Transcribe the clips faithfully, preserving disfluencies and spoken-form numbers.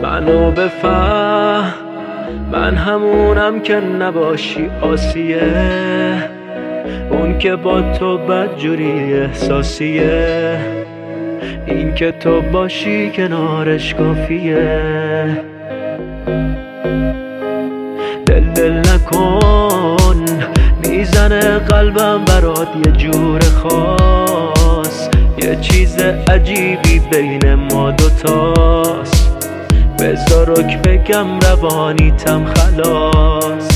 منو بفهم، من همونم که نباشی آسیه، اون که با تو بدجوری احساسیه، این که تو باشی کنارش کافیه. دل دل نکن، میزنه قلبم برات یه جور خاص، یه چیز عجیبی بین ما دوتاست. بذارک بگم روانیتم خلاص.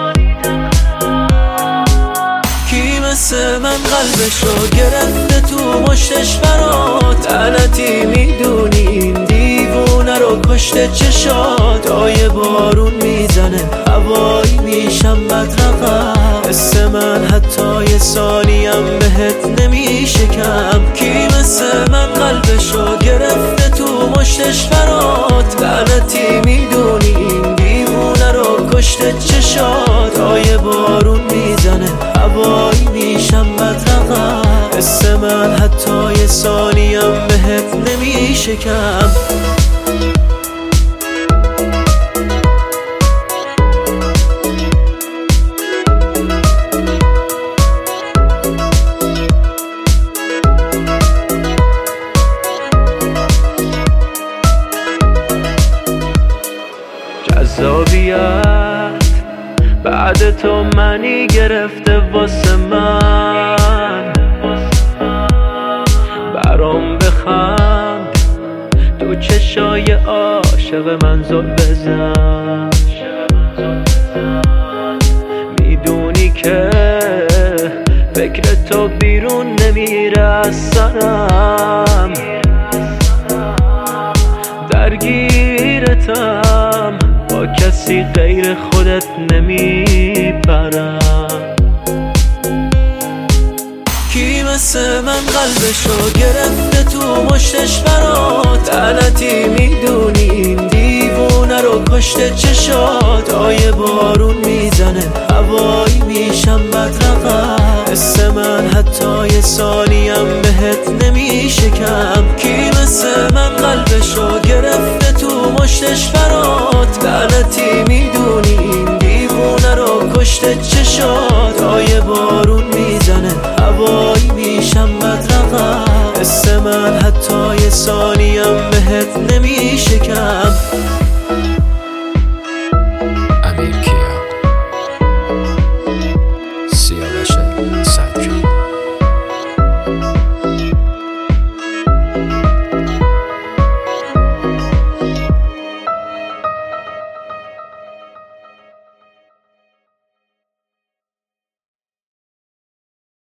کی مثل من قلبشو گرفته تو مشتش برات؟ لعنتی میدونی این دیوونه رو کشته چشات. آیه بارون میزنه هوایی میشم بدرقم، حس من حتی یه ثانیم بهت نمیشه کم. کی مثل من قلبشو گرفته تو مشتش برات؟ لعنتی میدونی این دیوونه رو کشته چشات. آیه بارون میزنه هوایی میشم بدرقم، حس من حتی یه ثانیم بهت نمیشه کم. جذابیت بعد تو منی گرفته واسه من، برام بخند تو چشای عاشق من زل بزن. میدونی که فکر تو بیرون نمیره از سرم، درگیرتم با کسی غیر خودت نمیپرم. کی مثل من قلبشو گرفته تو مشتش برات؟ لعنتی میدونی این دیوونه رو کشته چشات. آیه بارون میزنه هوایی میشم بدرقم، حس من حتی یه ثانیم بهت نمیشه کم. کی مثل من قلبشو گرفته تو مشتش برات؟ لعنتی میدونی این دیوونه رو کشته چشات. آیه بارون میزنه هوایی میشم بدرقم، حس من حتی یه ثانیم بهت نمیشه کم.